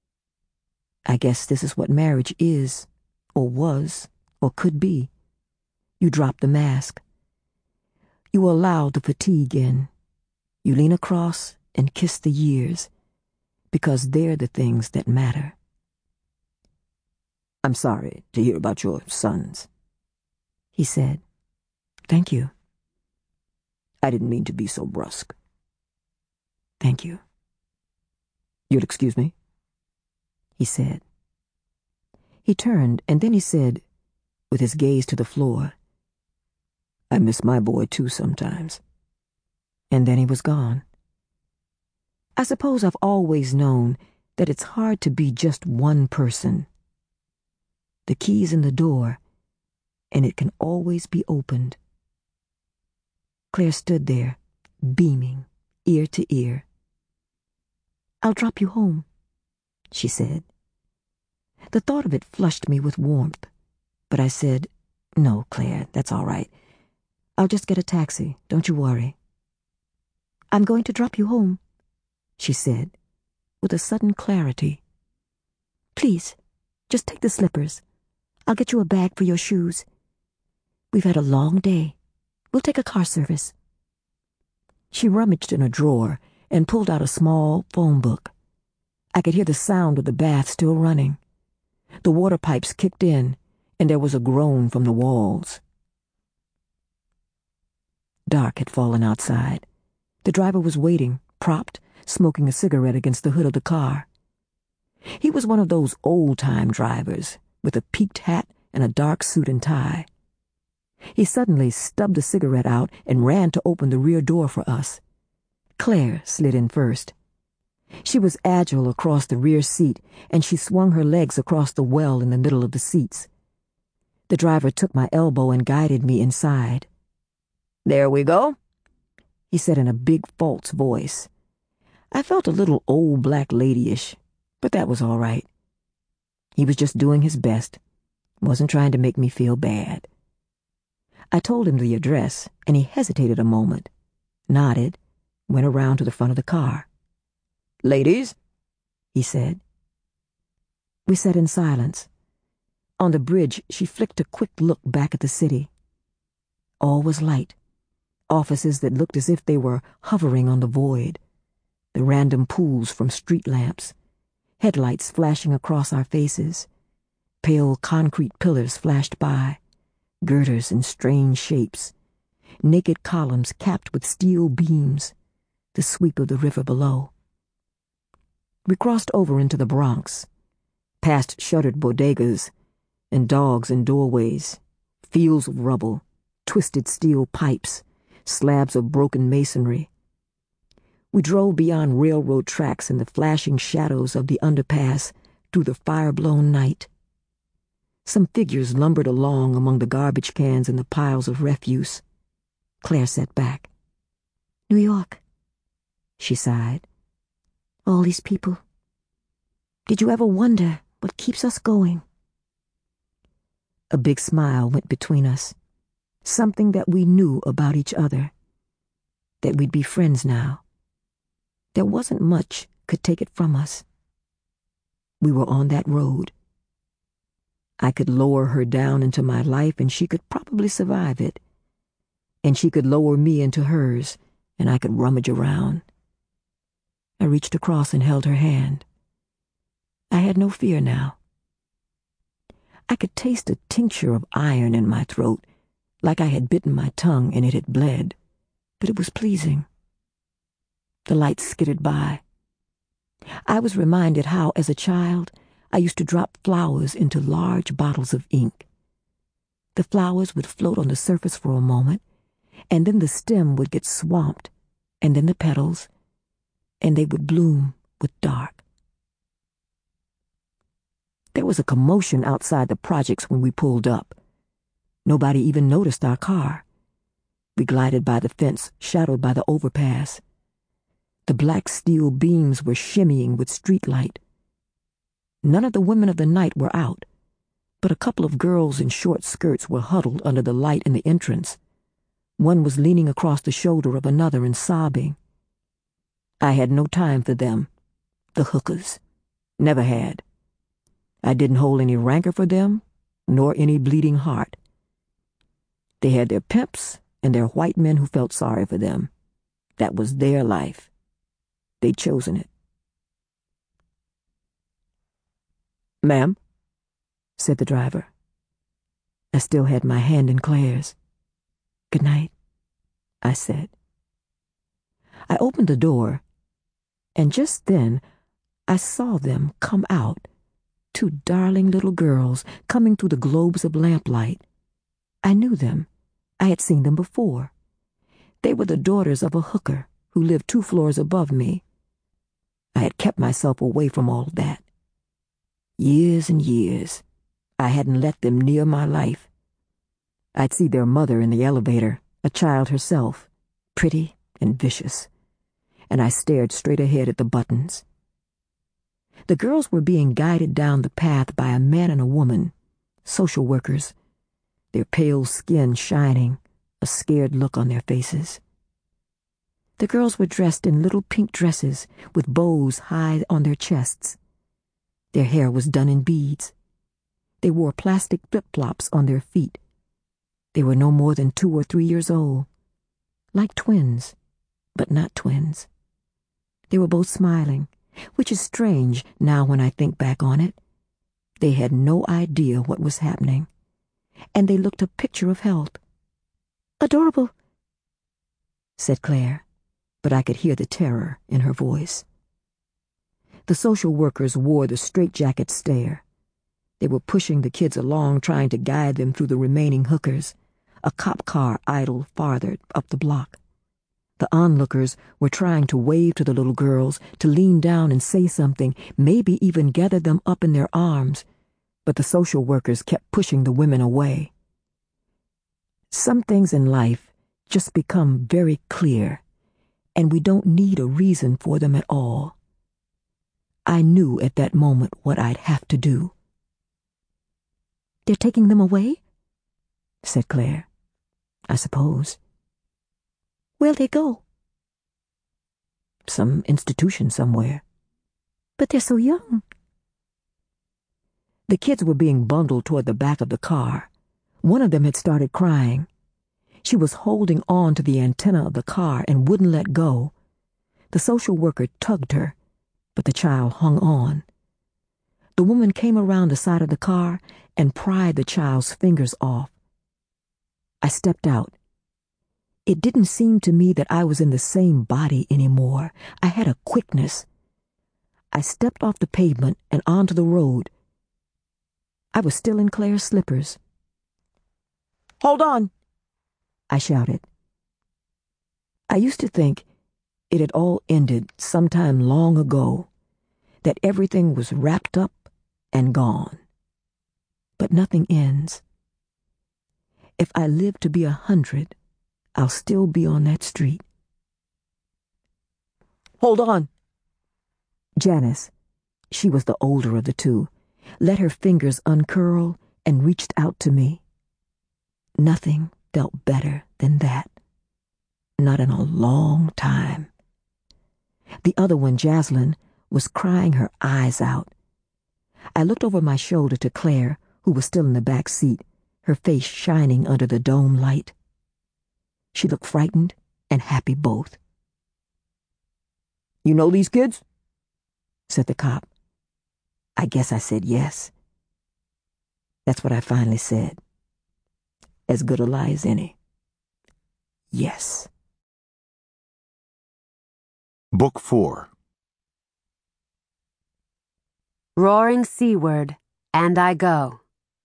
I guess this is what marriage is, or was, or could be. You drop the mask. You allow the fatigue in. You lean across and kiss the years, because they're the things that matter. I'm sorry to hear about your sons, he said. Thank you. I didn't mean to be so brusque. Thank you. You'll excuse me? He said. He turned, and then he said, with his gaze to the floor, I miss my boy too sometimes. And then he was gone. I suppose I've always known that it's hard to be just one person. The key's in the door, and it can always be opened. Claire stood there, beaming, ear to ear. I'll drop you home, she said. The thought of it flushed me with warmth, but I said, No, Claire, that's all right. I'll just get a taxi, don't you worry. I'm going to drop you home, she said, with a sudden clarity. Please, just take the slippers. I'll get you a bag for your shoes. We've had a long day. We'll take a car service. She rummaged in a drawer and pulled out a small phone book. I could hear the sound of the bath still running. The water pipes kicked in, and there was a groan from the walls. Dark had fallen outside. The driver was waiting, propped, smoking a cigarette against the hood of the car. He was one of those old-time drivers, with a peaked hat and a dark suit and tie. He suddenly stubbed a cigarette out and ran to open the rear door for us. Claire slid in first. She was agile across the rear seat, and she swung her legs across the well in the middle of the seats. The driver took my elbow and guided me inside. "There we go," he said in a big, false voice. I felt a little old black ladyish, but that was all right. He was just doing his best, wasn't trying to make me feel bad. I told him the address, and he hesitated a moment, nodded, went around to the front of the car. "Ladies," he said. We sat in silence. On the bridge, she flicked a quick look back at the city. All was light. Offices that looked as if they were hovering on the void. The random pools from street lamps. Headlights flashing across our faces. Pale concrete pillars flashed by. Girders in strange shapes. Naked columns capped with steel beams. The sweep of the river below. We crossed over into the Bronx. Past shuttered bodegas. And dogs in doorways. Fields of rubble. Twisted steel pipes. Slabs of broken masonry. We drove beyond railroad tracks in the flashing shadows of the underpass through the fire-blown night. Some figures lumbered along among the garbage cans and the piles of refuse. Claire sat back. "New York," she sighed. "All these people. Did you ever wonder what keeps us going?" A big smile went between us. Something that we knew about each other. That we'd be friends now. There wasn't much could take it from us. We were on that road. I could lower her down into my life and she could probably survive it. And she could lower me into hers and I could rummage around. I reached across and held her hand. I had no fear now. I could taste a tincture of iron in my throat, like I had bitten my tongue and it had bled, but it was pleasing. The lights skittered by. I was reminded how, as a child, I used to drop flowers into large bottles of ink. The flowers would float on the surface for a moment, and then the stem would get swamped, and then the petals, and they would bloom with dark. There was a commotion outside the projects when we pulled up. Nobody even noticed our car. We glided by the fence, shadowed by the overpass. The black steel beams were shimmying with street light. None of the women of the night were out, but a couple of girls in short skirts were huddled under the light in the entrance. One was leaning across the shoulder of another and sobbing. I had no time for them, the hookers. Never had. I didn't hold any rancor for them, nor any bleeding heart. They had their pimps and their white men who felt sorry for them. That was their life. They'd chosen it. "Ma'am," said the driver. I still had my hand in Claire's. "Good night," I said. I opened the door, and just then I saw them come out, two darling little girls coming through the globes of lamplight. I knew them. I had seen them before. They were the daughters of a hooker who lived 2 floors above me. I had kept myself away from all that. Years and years, I hadn't let them near my life. I'd see their mother in the elevator, a child herself, pretty and vicious, and I stared straight ahead at the buttons. The girls were being guided down the path by a man and a woman, social workers, their pale skin shining, a scared look on their faces. The girls were dressed in little pink dresses with bows high on their chests. Their hair was done in beads. They wore plastic flip-flops on their feet. They were no more than 2 or 3 years old. Like twins, but not twins. They were both smiling, which is strange now when I think back on it. They had no idea what was happening, and they looked a picture of health. "Adorable," said Claire, but I could hear the terror in her voice. The social workers wore the straitjacket stare. They were pushing the kids along, trying to guide them through the remaining hookers. A cop car idled farther up the block. The onlookers were trying to wave to the little girls, to lean down and say something, maybe even gather them up in their arms, but the social workers kept pushing the women away. Some things in life just become very clear, and we don't need a reason for them at all. I knew at that moment what I'd have to do. "They're taking them away?" said Claire. "I suppose." "Where'll they go?" "Some institution somewhere." "But they're so young." The kids were being bundled toward the back of the car. One of them had started crying. She was holding on to the antenna of the car and wouldn't let go. The social worker tugged her, but the child hung on. The woman came around the side of the car and pried the child's fingers off. I stepped out. It didn't seem to me that I was in the same body anymore. I had a quickness. I stepped off the pavement and onto the road. I was still in Claire's slippers. "Hold on!" I shouted. I used to think it had all ended sometime long ago, that everything was wrapped up and gone. But nothing ends. If I live to be 100, I'll still be on that street. "Hold on!" Janice, she was the older of the two, let her fingers uncurl and reached out to me. Nothing felt better than that. Not in a long time. The other one, Jaslyn, was crying her eyes out. I looked over my shoulder to Claire, who was still in the back seat, her face shining under the dome light. She looked frightened and happy both. "You know these kids?" said the cop. I guess I said yes. That's what I finally said. As good a lie as any. Yes. Book 4. Roaring Seaward, And I Go.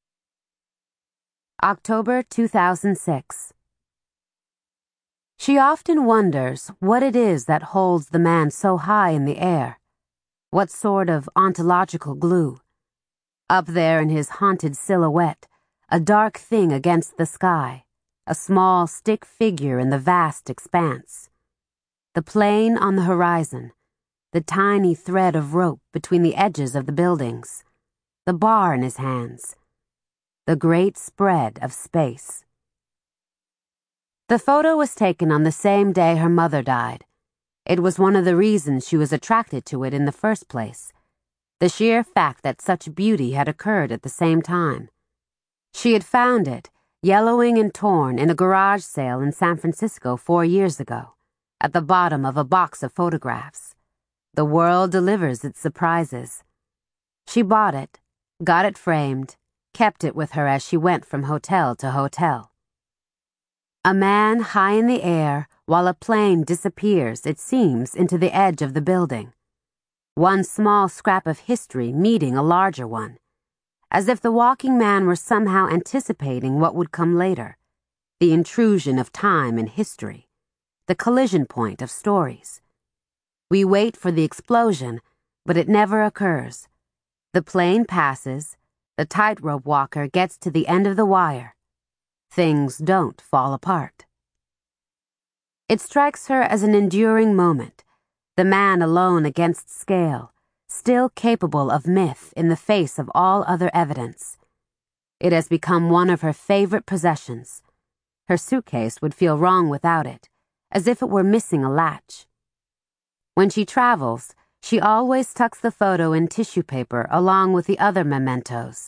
October 2006. She often wonders what it is that holds the man so high in the air. What sort of ontological glue? Up there in his haunted silhouette, a dark thing against the sky, a small stick figure in the vast expanse. The plane on the horizon, the tiny thread of rope between the edges of the buildings, the bar in his hands, the great spread of space. The photo was taken on the same day her mother died. It was one of the reasons she was attracted to it in the first place, the sheer fact that such beauty had occurred at the same time. She had found it, yellowing and torn, in a garage sale in San Francisco 4 years ago, at the bottom of a box of photographs. The world delivers its surprises. She bought it, got it framed, kept it with her as she went from hotel to hotel. A man high in the air while a plane disappears, it seems, into the edge of the building. One small scrap of history meeting a larger one, as if the walking man were somehow anticipating what would come later, the intrusion of time and history, the collision point of stories. We wait for the explosion, but it never occurs. The plane passes, the tightrope walker gets to the end of the wire. Things don't fall apart. It strikes her as an enduring moment, the man alone against scale, still capable of myth in the face of all other evidence. It has become one of her favorite possessions. Her suitcase would feel wrong without it, as if it were missing a latch. When she travels, she always tucks the photo in tissue paper along with the other mementos,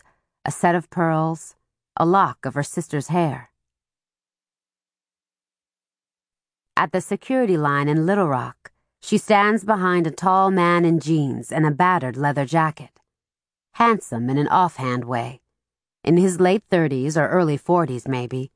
a set of pearls, a lock of her sister's hair. At the security line in Little Rock, she stands behind a tall man in jeans and a battered leather jacket. Handsome in an offhand way. In his late 30s or early 40s, maybe,